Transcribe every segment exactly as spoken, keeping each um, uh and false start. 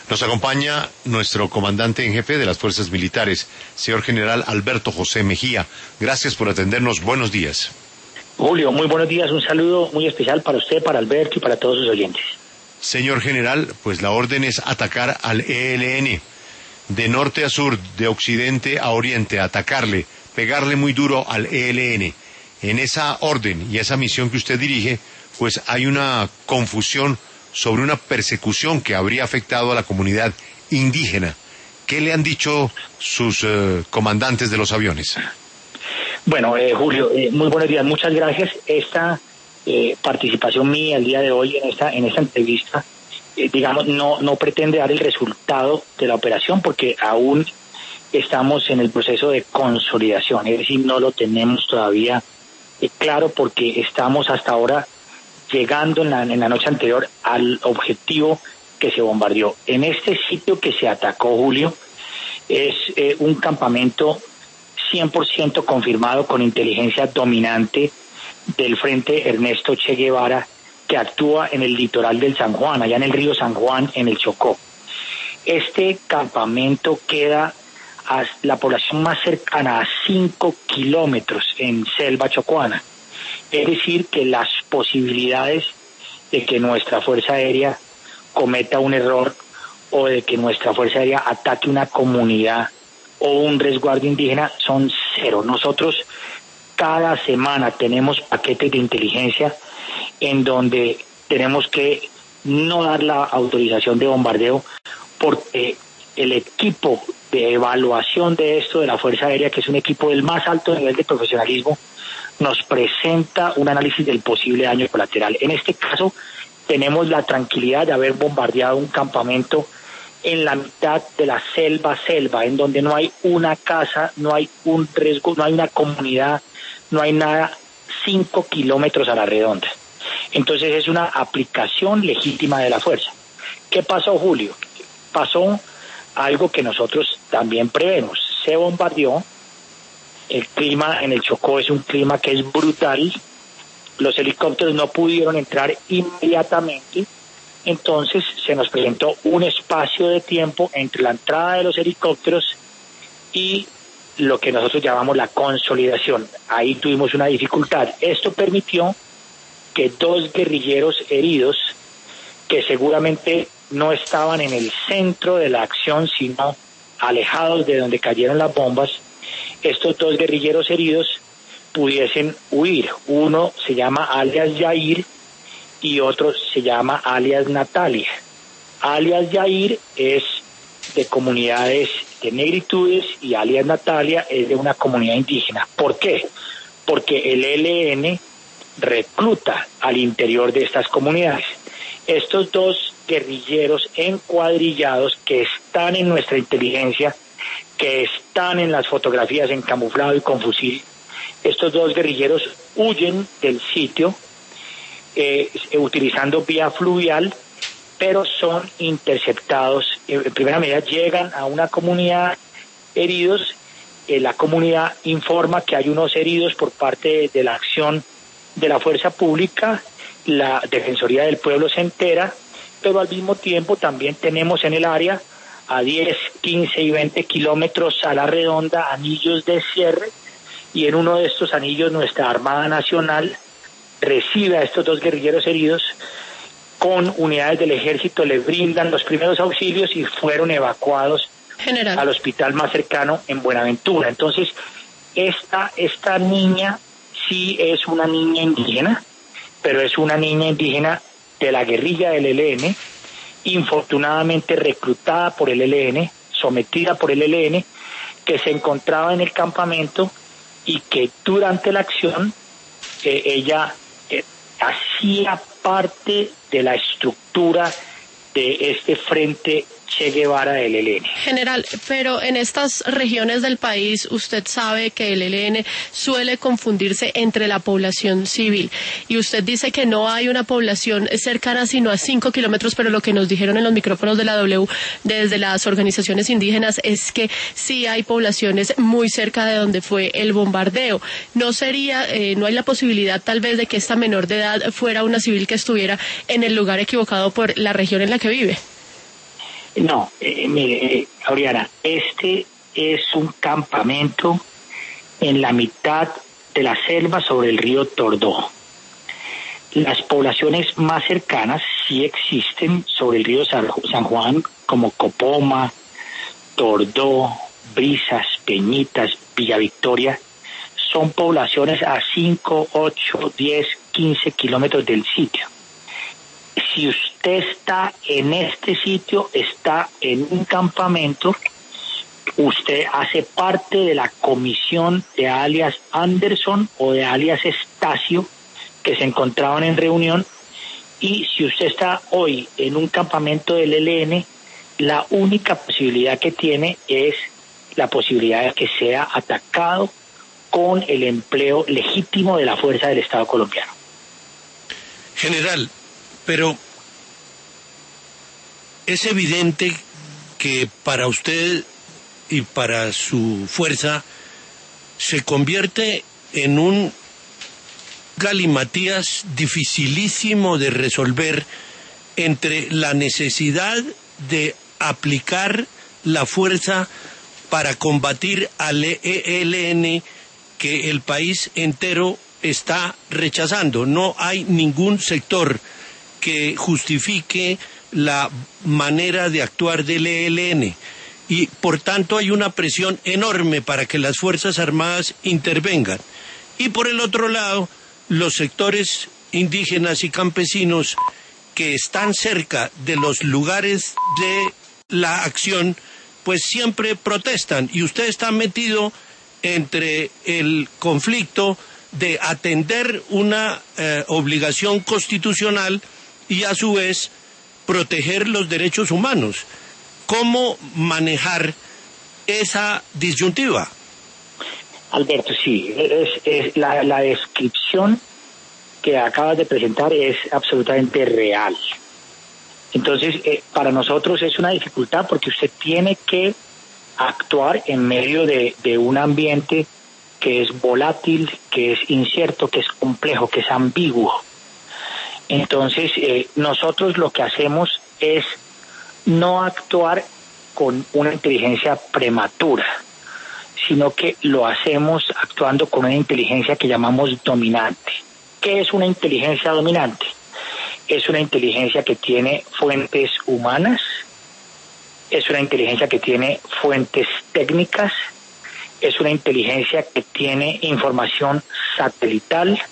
Nos acompaña nuestro comandante en jefe de las fuerzas militares, señor general Alberto José Mejía. Gracias por atendernos. Buenos días. Julio, muy buenos días. Un saludo muy especial para usted, para Alberto y para todos sus oyentes. Señor general, pues la orden es atacar al E L N. De norte a sur, de occidente a oriente, atacarle, pegarle muy duro al E L N. En esa orden y esa misión que usted dirige, pues hay una confusión sobre una persecución que habría afectado a la comunidad indígena. ¿Qué le han dicho sus eh, comandantes de los aviones? Bueno, eh, Julio, eh, muy buenos días, muchas gracias. Esta eh, participación mía el día de hoy en esta en esta entrevista, eh, digamos, no no pretende dar el resultado de la operación porque aún estamos en el proceso de consolidación, es decir, no lo tenemos todavía eh, claro porque estamos hasta ahora llegando en la, en la noche anterior al objetivo que se bombardeó. En este sitio que se atacó, Julio, es eh, un campamento cien por ciento confirmado con inteligencia dominante del Frente Ernesto Che Guevara, que actúa en el litoral del San Juan, allá en el río San Juan, en el Chocó. Este campamento queda a la población más cercana a cinco kilómetros en selva chocuana. Es decir, que las posibilidades de que nuestra Fuerza Aérea cometa un error o de que nuestra Fuerza Aérea ataque una comunidad o un resguardo indígena son cero. Nosotros cada semana tenemos paquetes de inteligencia en donde tenemos que no dar la autorización de bombardeo porque el equipo de evaluación de esto de la Fuerza Aérea, que es un equipo del más alto nivel de profesionalismo, nos presenta un análisis del posible daño colateral. En este caso, tenemos la tranquilidad de haber bombardeado un campamento en la mitad de la selva, selva, en donde no hay una casa, no hay un riesgo, no hay una comunidad, no hay nada, cinco kilómetros a la redonda. Entonces es una aplicación legítima de la fuerza. ¿Qué pasó, Julio? Pasó algo que nosotros también prevemos. Se bombardeó. El clima en el Chocó es un clima que es brutal. Los helicópteros no pudieron entrar inmediatamente. Entonces se nos presentó un espacio de tiempo entre la entrada de los helicópteros y lo que nosotros llamamos la consolidación. Ahí tuvimos una dificultad. Esto permitió que dos guerrilleros heridos, que seguramente no estaban en el centro de la acción, sino alejados de donde cayeron las bombas, estos dos guerrilleros heridos pudiesen huir. Uno se llama alias Yair y otro se llama alias Natalia. Alias Yair es de comunidades de negritudes y alias Natalia es de una comunidad indígena. ¿Por qué? Porque el E L N recluta al interior de estas comunidades. Estos dos guerrilleros encuadrillados que están en nuestra inteligencia, que están en las fotografías en camuflado y con fusil, estos dos guerrilleros huyen del sitio eh, utilizando vía fluvial, pero son interceptados. En primera medida llegan a una comunidad heridos, eh, la comunidad informa que hay unos heridos por parte de, de la acción de la fuerza pública, la Defensoría del Pueblo se entera, pero al mismo tiempo también tenemos en el área a diez, quince y veinte kilómetros a la redonda anillos de cierre, y en uno de estos anillos nuestra Armada Nacional recibe a estos dos guerrilleros heridos, con unidades del ejército le brindan los primeros auxilios y fueron evacuados General. al hospital más cercano en Buenaventura. Entonces, esta, esta niña sí es una niña indígena, pero es una niña indígena de la guerrilla del E L N, infortunadamente reclutada por el E L N, sometida por el E L N, que se encontraba en el campamento y que durante la acción eh, ella eh, hacía parte de la estructura de este frente Che Guevara del E L N. General, pero en estas regiones del país usted sabe que el E L N suele confundirse entre la población civil y usted dice que no hay una población cercana sino a cinco kilómetros, pero lo que nos dijeron en los micrófonos de la W desde las organizaciones indígenas es que sí hay poblaciones muy cerca de donde fue el bombardeo. ¿No sería, eh, no hay la posibilidad tal vez de que esta menor de edad fuera una civil que estuviera en el lugar equivocado por la región en la que vive? No, eh, mire, eh, Oriana, este es un campamento en la mitad de la selva sobre el río Tordó. Las poblaciones más cercanas sí existen sobre el río San Juan, como Copoma, Tordó, Brisas, Peñitas, Villa Victoria. Son poblaciones a cinco, ocho, diez, quince kilómetros del sitio. Si usted está en este sitio, está en un campamento, usted hace parte de la comisión de alias Anderson o de alias Estacio, que se encontraban en reunión, y si usted está hoy en un campamento del E L N, la única posibilidad que tiene es la posibilidad de que sea atacado con el empleo legítimo de la fuerza del Estado colombiano. General, pero es evidente que para usted y para su fuerza se convierte en un galimatías dificilísimo de resolver entre la necesidad de aplicar la fuerza para combatir al E L N que el país entero está rechazando. No hay ningún sector que justifique la manera de actuar del E L N y por tanto hay una presión enorme para que las Fuerzas Armadas intervengan. Y por el otro lado, los sectores indígenas y campesinos que están cerca de los lugares de la acción, pues siempre protestan, y usted está metido entre el conflicto de atender una eh, obligación constitucional y a su vez proteger los derechos humanos. ¿Cómo manejar esa disyuntiva? Alberto, sí, es, es la, la descripción que acabas de presentar es absolutamente real. Entonces, eh, para nosotros es una dificultad porque usted tiene que actuar en medio de, de un ambiente que es volátil, que es incierto, que es complejo, que es ambiguo. Entonces, eh, nosotros lo que hacemos es no actuar con una inteligencia prematura, sino que lo hacemos actuando con una inteligencia que llamamos dominante. ¿Qué es una inteligencia dominante? Es una inteligencia que tiene fuentes humanas, es una inteligencia que tiene fuentes técnicas, es una inteligencia que tiene información satelital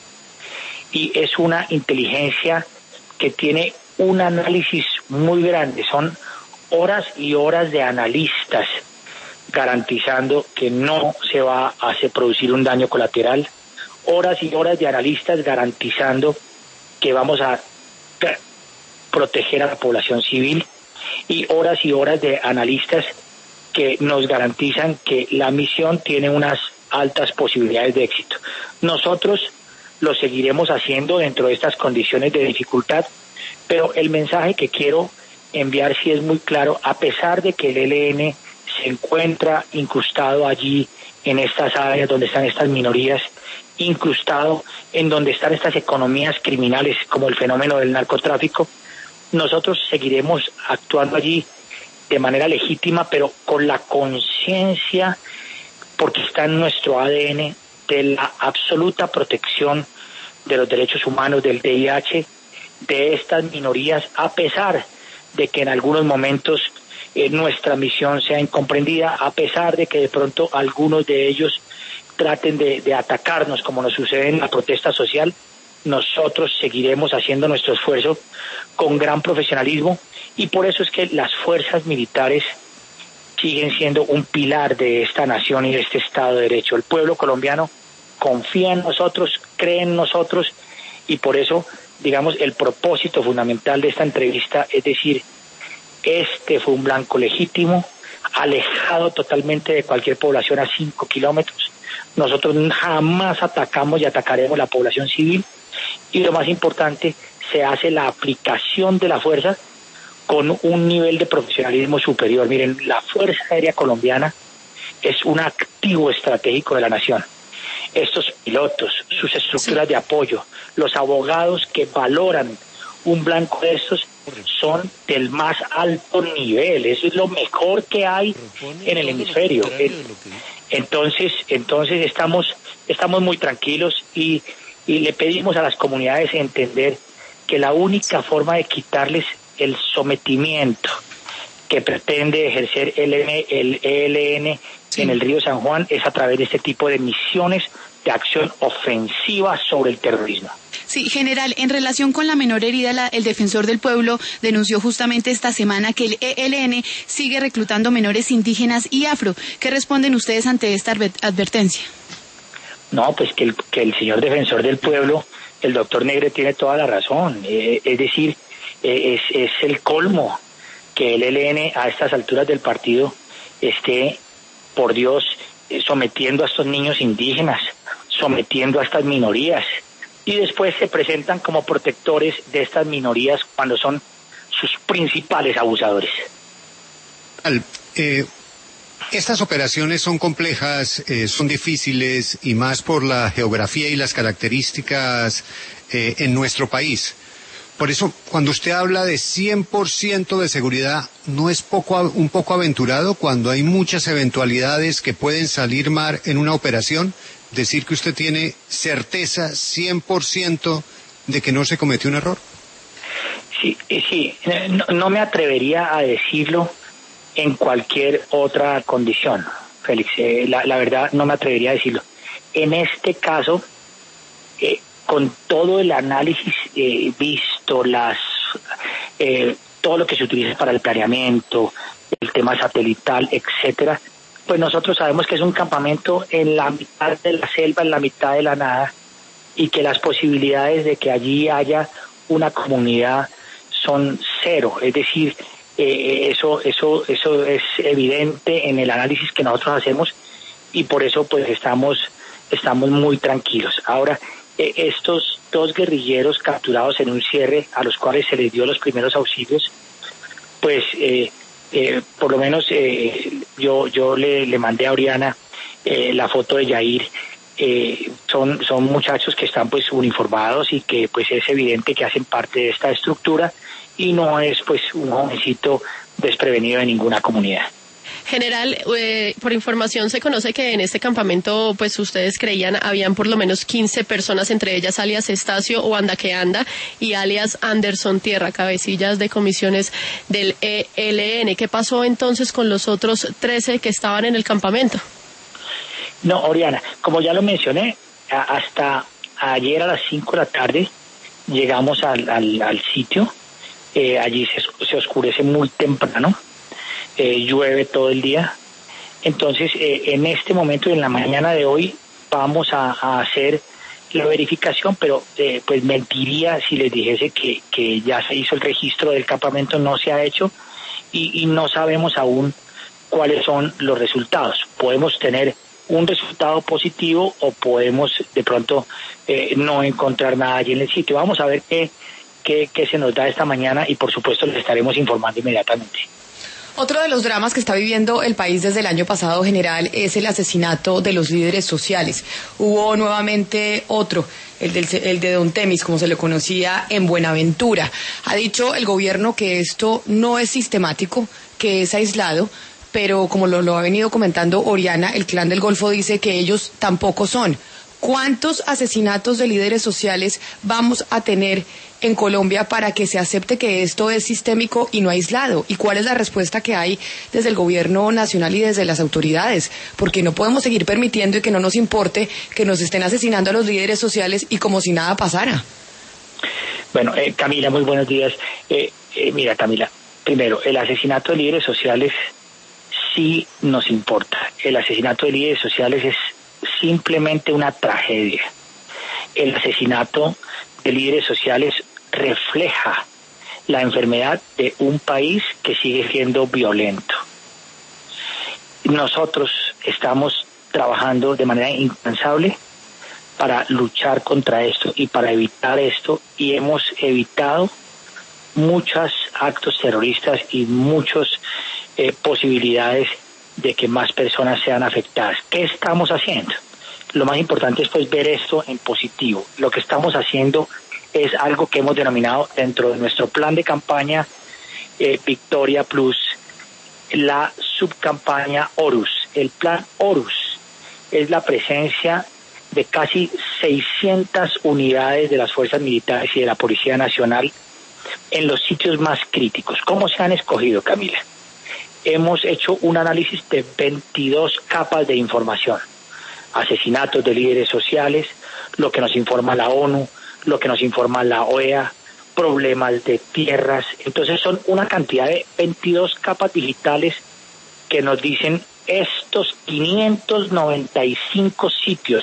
y es una inteligencia que tiene un análisis muy grande. Son horas y horas de analistas garantizando que no se va a hacer producir un daño colateral, horas y horas de analistas garantizando que vamos a proteger a la población civil y horas y horas de analistas que nos garantizan que la misión tiene unas altas posibilidades de éxito. Nosotros lo seguiremos haciendo dentro de estas condiciones de dificultad, pero el mensaje que quiero enviar sí es muy claro. A pesar de que el E L N se encuentra incrustado allí en estas áreas donde están estas minorías, incrustado en donde están estas economías criminales como el fenómeno del narcotráfico, nosotros seguiremos actuando allí de manera legítima, pero con la conciencia, porque está en nuestro A D N, de la absoluta protección de los derechos humanos, del V I H, de estas minorías, a pesar de que en algunos momentos eh, nuestra misión sea incomprendida, a pesar de que de pronto algunos de ellos traten de, de atacarnos, como nos sucede en la protesta social. Nosotros seguiremos haciendo nuestro esfuerzo con gran profesionalismo y por eso es que las fuerzas militares siguen siendo un pilar de esta nación y de este Estado de Derecho. El pueblo colombiano confía en nosotros, cree en nosotros y por eso, digamos, el propósito fundamental de esta entrevista es decir, este fue un blanco legítimo, alejado totalmente de cualquier población a cinco kilómetros. Nosotros jamás atacamos y atacaremos la población civil y lo más importante, se hace la aplicación de la fuerza con un nivel de profesionalismo superior. Miren, la Fuerza Aérea Colombiana es un activo estratégico de la nación. Estos pilotos, sus estructuras sí. de apoyo, los abogados que valoran un blanco de estos son del más alto nivel. Eso es lo mejor que hay en el hemisferio. Entonces, entonces estamos, estamos muy tranquilos y, y le pedimos a las comunidades entender que la única forma de quitarles el sometimiento que pretende ejercer el, el E L N sí. en el río San Juan es a través de este tipo de misiones de acción ofensiva sobre el terrorismo. Sí, general, en relación con la menor herida, la, el defensor del pueblo denunció justamente esta semana que el E L N sigue reclutando menores indígenas y afro. ¿Qué responden ustedes ante esta advertencia? No, pues que el, que el señor defensor del pueblo, el doctor Negre, tiene toda la razón. Eh, es decir, eh, es, es el colmo que el E L N a estas alturas del partido esté, por Dios, eh, sometiendo a estos niños indígenas, sometiendo a estas minorías, y después se presentan como protectores de estas minorías cuando son sus principales abusadores. Al, eh, estas operaciones son complejas, eh, son difíciles, y más por la geografía y las características eh, en nuestro país. Por eso, cuando usted habla de cien por ciento de seguridad, ¿no es poco, un poco aventurado cuando hay muchas eventualidades que pueden salir mal en una operación? Decir que usted tiene certeza cien por ciento de que no se cometió un error. Sí, sí, no, no me atrevería a decirlo en cualquier otra condición, Félix. Eh, la, la verdad, no me atrevería a decirlo. En este caso, eh, con todo el análisis eh, visto, las eh, todo lo que se utiliza para el planeamiento, el tema satelital, etcétera, pues nosotros sabemos que es un campamento en la mitad de la selva, en la mitad de la nada, y que las posibilidades de que allí haya una comunidad son cero. Es decir, eh, eso, eso, eso es evidente en el análisis que nosotros hacemos, y por eso pues estamos, estamos muy tranquilos. Ahora, eh, estos dos guerrilleros capturados en un cierre, a los cuales se les dio los primeros auxilios, pues eh, Eh, por lo menos eh, yo yo le, le mandé a Oriana eh, la foto de Yair. Eh, son son muchachos que están pues uniformados y que pues es evidente que hacen parte de esta estructura, y no es pues un jovencito desprevenido de ninguna comunidad. General, eh, por información se conoce que en este campamento, pues ustedes creían, habían por lo menos quince personas, entre ellas alias Estacio o Anda que Anda y alias Anderson Tierra, cabecillas de comisiones del E L N. ¿Qué pasó entonces con los otros trece que estaban en el campamento? No, Oriana, como ya lo mencioné, a, hasta ayer a las cinco de la tarde llegamos al, al, al sitio. Eh, allí se, se oscurece muy temprano. Eh, llueve todo el día. Entonces, eh, en este momento, en la mañana de hoy, vamos a, a hacer la verificación, pero eh, pues mentiría si les dijese que, que ya se hizo el registro del campamento. No se ha hecho, y, y no sabemos aún cuáles son los resultados. Podemos tener un resultado positivo o podemos de pronto eh, no encontrar nada allí en el sitio. Vamos a ver qué, qué, qué se nos da esta mañana, y por supuesto les estaremos informando inmediatamente. Otro de los dramas que está viviendo el país desde el año pasado, general, es el asesinato de los líderes sociales. Hubo nuevamente otro, el, del, el de Don Temis, como se le conocía en Buenaventura. Ha dicho el gobierno que esto no es sistemático, que es aislado, pero como lo, lo ha venido comentando Oriana, el Clan del Golfo dice que ellos tampoco son. ¿Cuántos asesinatos de líderes sociales vamos a tener en Colombia para que se acepte que esto es sistémico y no aislado? ¿Y cuál es la respuesta que hay desde el gobierno nacional y desde las autoridades? Porque no podemos seguir permitiendo y que no nos importe que nos estén asesinando a los líderes sociales y como si nada pasara. Bueno, eh, Camila, muy buenos días. Eh, eh, mira, Camila, primero, el asesinato de líderes sociales sí nos importa. El asesinato de líderes sociales es simplemente una tragedia. El asesinato de líderes sociales refleja la enfermedad de un país que sigue siendo violento. Nosotros estamos trabajando de manera incansable para luchar contra esto y para evitar esto, y hemos evitado muchos actos terroristas y muchas eh, posibilidades de que más personas sean afectadas. ¿Qué estamos haciendo? Lo más importante es pues ver esto en positivo. Lo que estamos haciendo es algo que hemos denominado dentro de nuestro plan de campaña eh, Victoria Plus, la subcampaña Horus. El plan Horus es la presencia de casi seiscientas unidades de las fuerzas militares y de la Policía Nacional en los sitios más críticos. ¿Cómo se han escogido, Camila? Hemos hecho un análisis de veintidós capas de información. Asesinatos de líderes sociales, lo que nos informa la ONU, lo que nos informa la O E A, problemas de tierras. Entonces son una cantidad de veintidós capas digitales que nos dicen estos quinientos noventa y cinco sitios,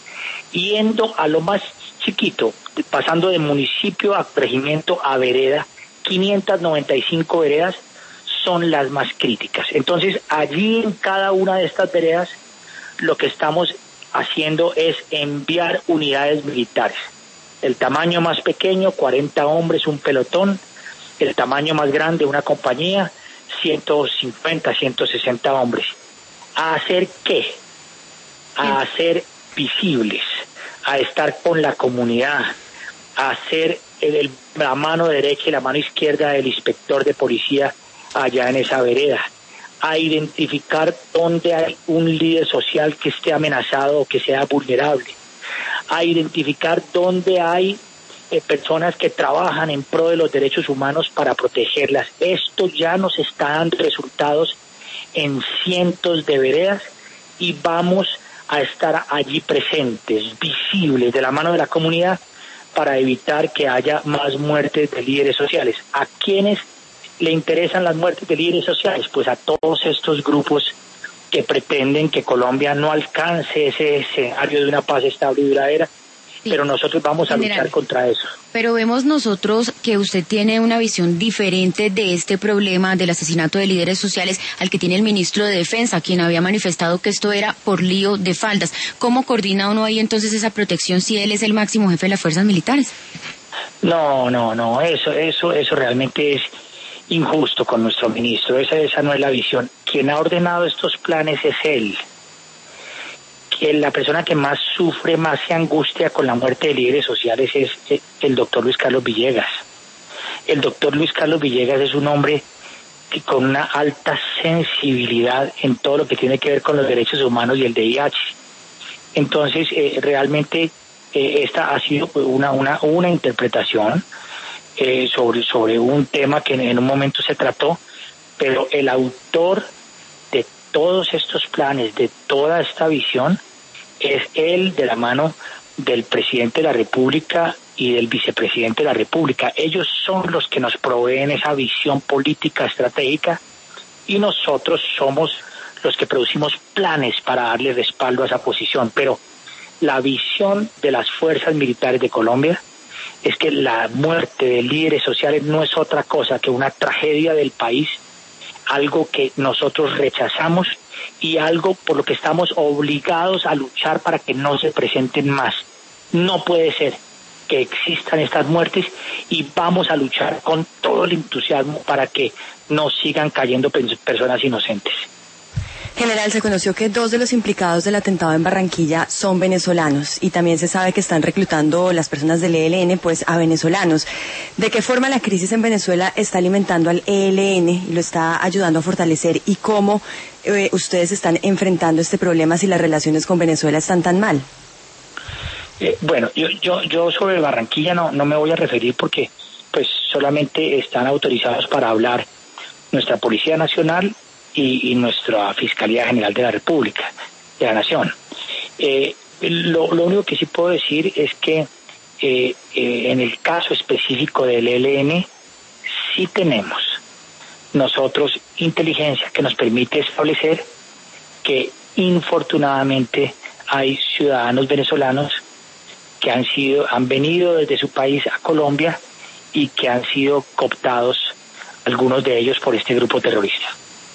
yendo a lo más chiquito, pasando de municipio a regimiento a vereda, quinientas noventa y cinco veredas son las más críticas. Entonces allí en cada una de estas veredas lo que estamos haciendo es enviar unidades militares. El tamaño más pequeño, cuarenta hombres, un pelotón. El tamaño más grande, una compañía, ciento cincuenta, ciento sesenta hombres. ¿A hacer qué? A hacer visibles, a estar con la comunidad, a hacer el, la mano derecha y la mano izquierda del inspector de policía allá en esa vereda, a identificar dónde hay un líder social que esté amenazado o que sea vulnerable, a identificar dónde hay eh, personas que trabajan en pro de los derechos humanos para protegerlas. Esto ya nos está dando resultados en cientos de veredas y vamos a estar allí presentes, visibles, de la mano de la comunidad para evitar que haya más muertes de líderes sociales. ¿A quiénes le interesan las muertes de líderes sociales? Pues a todos estos grupos que pretenden que Colombia no alcance ese escenario de una paz estable y duradera, sí, pero nosotros vamos a General, luchar contra eso. Pero vemos nosotros que usted tiene una visión diferente de este problema del asesinato de líderes sociales al que tiene el ministro de Defensa, quien había manifestado que esto era por lío de faldas. ¿Cómo coordina uno ahí entonces esa protección si él es el máximo jefe de las fuerzas militares? No, no, no, eso, eso, eso realmente es injusto con nuestro ministro. Esa, esa no es la visión. Quien ha ordenado estos planes es él. Que la persona que más sufre, más se angustia con la muerte de líderes sociales es el doctor Luis Carlos Villegas. El doctor Luis Carlos Villegas es un hombre que con una alta sensibilidad en todo lo que tiene que ver con los derechos humanos y el V I H. Entonces, eh, realmente eh, esta ha sido una, una, una interpretación Eh, sobre, sobre un tema que en un momento se trató, pero el autor de todos estos planes, de toda esta visión, es él de la mano del presidente de la República y del vicepresidente de la República. Ellos son los que nos proveen esa visión política estratégica y nosotros somos los que producimos planes para darle respaldo a esa posición, pero la visión de las fuerzas militares de Colombia es que la muerte de líderes sociales no es otra cosa que una tragedia del país, algo que nosotros rechazamos y algo por lo que estamos obligados a luchar para que no se presenten más. No puede ser que existan estas muertes y vamos a luchar con todo el entusiasmo para que no sigan cayendo personas inocentes. General, se conoció que dos de los implicados del atentado en Barranquilla son venezolanos y también se sabe que están reclutando las personas del E L N pues a venezolanos. ¿De qué forma la crisis en Venezuela está alimentando al E L N y lo está ayudando a fortalecer? ¿Y cómo eh, ustedes están enfrentando este problema si las relaciones con Venezuela están tan mal? Eh, bueno, yo, yo, yo sobre Barranquilla no, no me voy a referir porque pues solamente están autorizados para hablar nuestra Policía Nacional Y, y nuestra Fiscalía General de la República, de la Nación. Eh, lo, lo único que sí puedo decir es que eh, eh, en el caso específico del E L N sí tenemos nosotros inteligencia que nos permite establecer que infortunadamente hay ciudadanos venezolanos que han sido, han venido desde su país a Colombia y que han sido cooptados, algunos de ellos, por este grupo terrorista.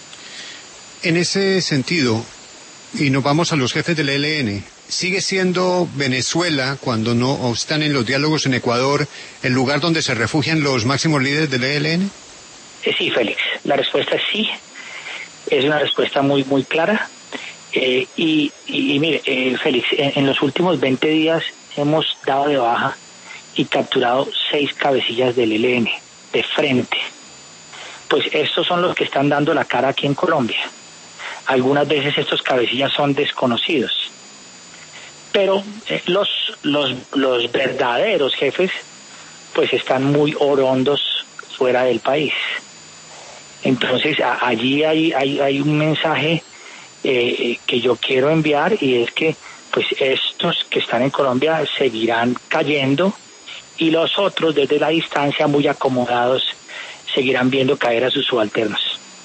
En ese sentido, y nos vamos a los jefes del E L N, ¿sigue siendo Venezuela, cuando no están en los diálogos en Ecuador, el lugar donde se refugian los máximos líderes del E L N? Eh, sí, Félix, la respuesta es sí. Es una respuesta muy, muy clara. Eh, y, y, y mire, eh, Félix, en, en los últimos veinte días hemos dado de baja y capturado seis cabecillas del E L N de frente. Pues estos son los que están dando la cara aquí en Colombia. Algunas veces estos cabecillas son desconocidos, pero eh, los, los, los verdaderos jefes pues están muy orondos fuera del país. Entonces a, allí hay, hay, hay un mensaje eh, que yo quiero enviar, y es que pues estos que están en Colombia seguirán cayendo, y los otros desde la distancia, muy acomodados, seguirán viendo caer a sus subalternos.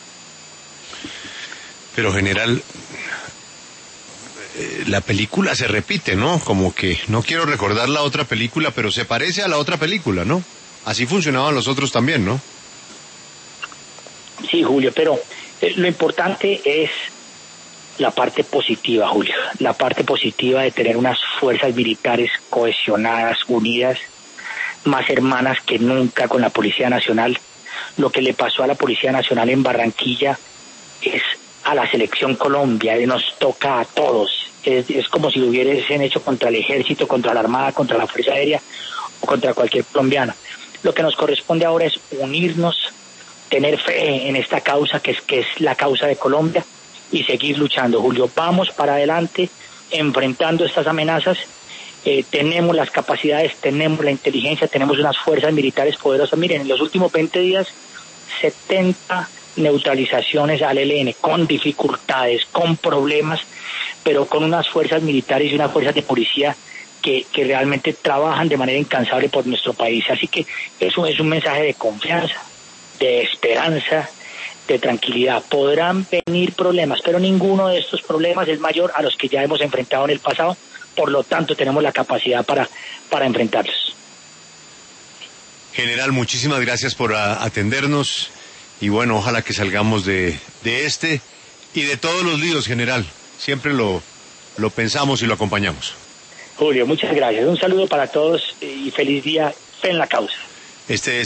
Pero general, eh, la película se repite, ¿no? Como que no quiero recordar la otra película, pero se parece a la otra película, ¿no? Así funcionaban los otros también, ¿no? Sí, Julio, pero eh, lo importante es la parte positiva, Julio. La parte positiva de tener unas fuerzas militares cohesionadas, unidas, más hermanas que nunca con la Policía Nacional. Lo que le pasó a la Policía Nacional en Barranquilla es a la Selección Colombia, nos toca a todos. Es, es como si lo hubiesen hecho contra el Ejército, contra la Armada, contra la Fuerza Aérea o contra cualquier colombiano. Lo que nos corresponde ahora es unirnos, tener fe en esta causa que es, que es la causa de Colombia, y seguir luchando, Julio. Vamos para adelante enfrentando estas amenazas. Eh, tenemos las capacidades, tenemos la inteligencia, tenemos unas fuerzas militares poderosas. Miren, en los últimos veinte días, setenta neutralizaciones al E L N, con dificultades, con problemas, pero con unas fuerzas militares y unas fuerzas de policía que, que realmente trabajan de manera incansable por nuestro país. Así que eso es un mensaje de confianza, de esperanza, de tranquilidad. Podrán venir problemas, pero ninguno de estos problemas es mayor a los que ya hemos enfrentado en el pasado. Por lo tanto, tenemos la capacidad para, para enfrentarlos. General, muchísimas gracias por a, atendernos, y bueno, ojalá que salgamos de, de este y de todos los líos, general. Siempre lo, lo pensamos y lo acompañamos. Julio, muchas gracias. Un saludo para todos y feliz día. Fe en la causa. Este